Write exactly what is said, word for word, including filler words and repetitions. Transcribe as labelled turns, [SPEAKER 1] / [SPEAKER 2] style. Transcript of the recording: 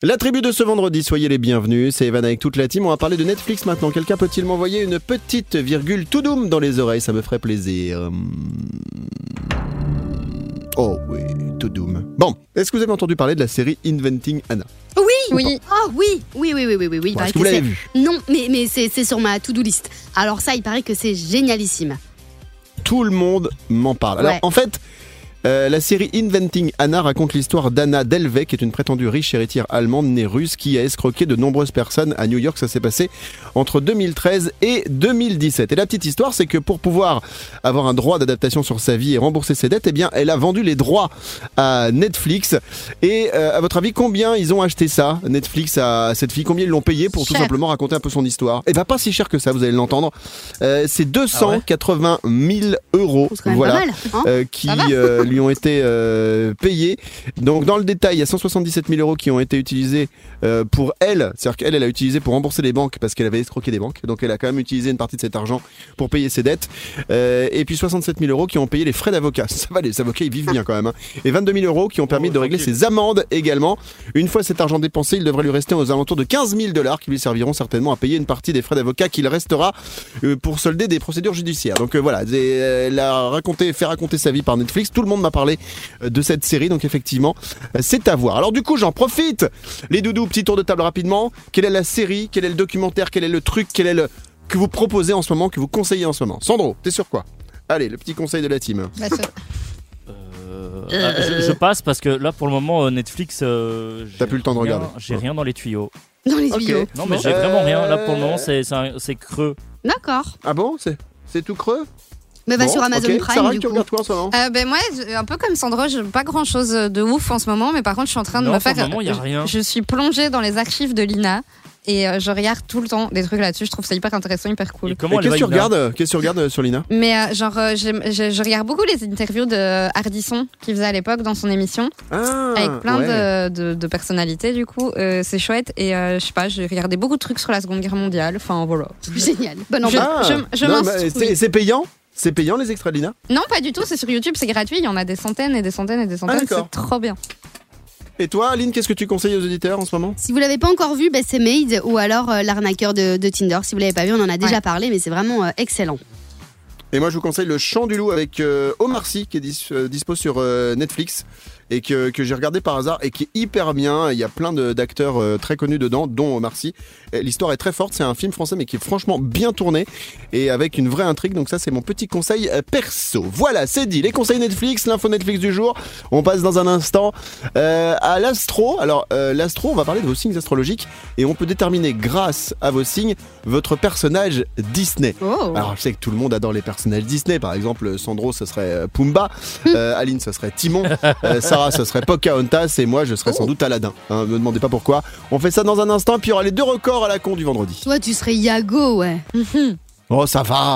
[SPEAKER 1] La tribu de ce vendredi, soyez les bienvenus, c'est Evan avec toute la team, on va parler de Netflix maintenant. Quelqu'un peut-il m'envoyer une petite virgule tout doum dans les oreilles, ça me ferait plaisir. Oh oui, tout doum. Bon, est-ce que vous avez entendu parler de la série Inventing Anna ?
[SPEAKER 2] Oui,
[SPEAKER 3] oui.
[SPEAKER 2] Oh oui, oui, oui, oui, oui, oui, oui.
[SPEAKER 1] Bon, est-ce que vous l'avez vu ?
[SPEAKER 2] Non, mais, mais c'est, c'est sur ma to-do list. Alors ça, il paraît que c'est génialissime.
[SPEAKER 1] Tout le monde m'en parle. Alors
[SPEAKER 2] Ouais.
[SPEAKER 1] en fait... Euh, la série Inventing Anna raconte l'histoire d'Anna Delvey, qui est une prétendue riche héritière allemande née russe qui a escroqué de nombreuses personnes à New York. Ça s'est passé entre deux mille treize et deux mille dix-sept. Et la petite histoire, c'est que pour pouvoir avoir un droit d'adaptation sur sa vie et rembourser ses dettes, eh bien, elle a vendu les droits à Netflix. Et euh, à votre avis, combien ils ont acheté ça, Netflix, à cette fille ? Combien ils l'ont payé pour
[SPEAKER 3] Cher.
[SPEAKER 1] tout simplement raconter un peu son histoire ? Eh bien, pas si cher que ça, vous allez l'entendre. Euh, c'est deux cent quatre-vingt mille euros.
[SPEAKER 2] C'est quand même
[SPEAKER 1] Voilà.
[SPEAKER 2] pas mal. Hein
[SPEAKER 1] Euh, qui
[SPEAKER 3] Ça va
[SPEAKER 1] euh, lui ont été euh, payés. Donc dans le détail, il y a cent soixante-dix-sept mille euros qui ont été utilisés euh, pour elle. C'est-à-dire qu'elle, elle a utilisé pour rembourser les banques parce qu'elle avait escroqué des banques. Donc elle a quand même utilisé une partie de cet argent pour payer ses dettes. Euh, et puis soixante-sept mille euros qui ont payé les frais d'avocat. Ça va, les avocats, ils vivent bien quand même. Hein. Et vingt-deux mille euros qui ont permis
[SPEAKER 4] Oh,
[SPEAKER 1] de régler
[SPEAKER 4] tranquille.
[SPEAKER 1] ses amendes également. Une fois cet argent dépensé, il devrait lui rester aux alentours de quinze mille dollars qui lui serviront certainement à payer une partie des frais d'avocat qu'il restera euh, pour solder des procédures judiciaires. Donc euh, voilà, c'est- elle a raconté, fait raconter sa vie par Netflix. Tout le monde m'a parlé euh, de cette série, donc effectivement, euh, c'est à voir. Alors du coup, j'en profite. Les doudous, petit tour de table rapidement. Quelle est la série ? Quel est le documentaire ? Quel est le truc ? Quel est le que vous proposez en ce moment, que vous conseillez en ce moment ? Sandro, t'es sur quoi ? Allez, le petit conseil de la team.
[SPEAKER 3] Bah, ça-
[SPEAKER 4] Euh, ah, je, je passe parce que là pour le moment euh, Netflix euh, j'ai
[SPEAKER 1] T'as plus le temps de
[SPEAKER 4] rien-
[SPEAKER 1] regarder.
[SPEAKER 4] J'ai rien dans les tuyaux.
[SPEAKER 2] Dans les
[SPEAKER 1] Ok.
[SPEAKER 2] tuyaux.
[SPEAKER 4] Non mais
[SPEAKER 1] Bon.
[SPEAKER 4] j'ai vraiment rien. Là pour le
[SPEAKER 1] Euh,
[SPEAKER 4] moment c'est c'est un- c'est creux.
[SPEAKER 2] D'accord.
[SPEAKER 1] Ah bon ? C'est c'est tout creux ?
[SPEAKER 2] Mais va
[SPEAKER 1] Bon,
[SPEAKER 2] sur Amazon
[SPEAKER 1] ok.
[SPEAKER 2] Prime
[SPEAKER 1] Sarah,
[SPEAKER 2] du
[SPEAKER 1] tu
[SPEAKER 2] coup.
[SPEAKER 1] regardes quoi en ce moment ?
[SPEAKER 3] Euh, ben moi, je- un peu comme Sandro, j'ai pas grand chose de ouf en ce moment, mais par contre, je suis en train de
[SPEAKER 4] Non,
[SPEAKER 3] me
[SPEAKER 4] pour
[SPEAKER 3] faire.
[SPEAKER 4] le moment, y a rien.
[SPEAKER 3] Je suis plongée dans les archives de l'I N A et euh, je regarde tout le temps des trucs là-dessus. Je trouve ça hyper intéressant, hyper cool.
[SPEAKER 4] Et comment
[SPEAKER 1] Et
[SPEAKER 4] elle
[SPEAKER 1] qu'est-ce
[SPEAKER 4] va,
[SPEAKER 1] que tu
[SPEAKER 4] Ina
[SPEAKER 1] regardes euh, Qu'est-ce que tu regardes euh, sur l'I N A ?
[SPEAKER 3] Mais euh, genre, euh, j'aime- je, je regarde beaucoup les interviews de Ardisson qu'il faisait à l'époque dans son émission,
[SPEAKER 1] Ah,
[SPEAKER 3] avec plein
[SPEAKER 1] ouais.
[SPEAKER 3] de, de, de personnalités. Du coup, euh, c'est chouette. Et euh, je sais pas, j'ai regardé beaucoup de trucs sur la Seconde Guerre mondiale. Enfin voilà.
[SPEAKER 2] Génial. Bonne
[SPEAKER 3] Je-
[SPEAKER 2] ambiance.
[SPEAKER 1] Ah,
[SPEAKER 3] je- je
[SPEAKER 1] non,
[SPEAKER 3] m'instruis.
[SPEAKER 1] mais c'est, c'est payant C'est payant les extraits de l'I N A ?
[SPEAKER 3] Non, pas du tout. C'est sur YouTube, c'est gratuit. Il y en a des centaines et des centaines et des centaines.
[SPEAKER 1] d'accord.
[SPEAKER 3] C'est trop bien.
[SPEAKER 1] Et toi, Aline, qu'est-ce que tu conseilles aux auditeurs en ce moment ?
[SPEAKER 2] Si vous l'avez pas encore vu, bah, c'est Made ou alors euh, l'arnaqueur de, de Tinder. Si vous l'avez pas vu, on en a déjà
[SPEAKER 3] Ouais.
[SPEAKER 2] parlé, mais c'est vraiment euh, excellent.
[SPEAKER 1] Et moi, je vous conseille Le Chant du Loup avec euh, Omar Sy, qui est dis- euh, dispo sur euh, Netflix et que, que j'ai regardé par hasard et qui est hyper bien. Il y a plein de, d'acteurs euh, très connus dedans, dont Omar Sy. Et l'histoire est très forte. C'est un film français, mais qui est franchement bien tourné et avec une vraie intrigue. Donc ça, c'est mon petit conseil euh, perso. Voilà, c'est dit. Les conseils Netflix, l'info Netflix du jour. On passe dans un instant euh, à l'astro. Alors, euh, l'astro, on va parler de vos signes astrologiques et on peut déterminer, grâce à vos signes, votre personnage Disney.
[SPEAKER 2] Oh.
[SPEAKER 1] Alors je sais que tout le monde adore les personnages Disney. Par exemple, Sandro, ce serait euh, Pumba. Euh, Aline, ce serait Timon. Euh, Sarah, ce serait Pocahontas. Et moi, je serais sans doute Aladdin. Hein, me demandez pas pourquoi. On fait ça dans un instant. Puis il y aura les deux records à la con du vendredi.
[SPEAKER 2] Toi, tu serais Yago, ouais.
[SPEAKER 1] Oh, ça va.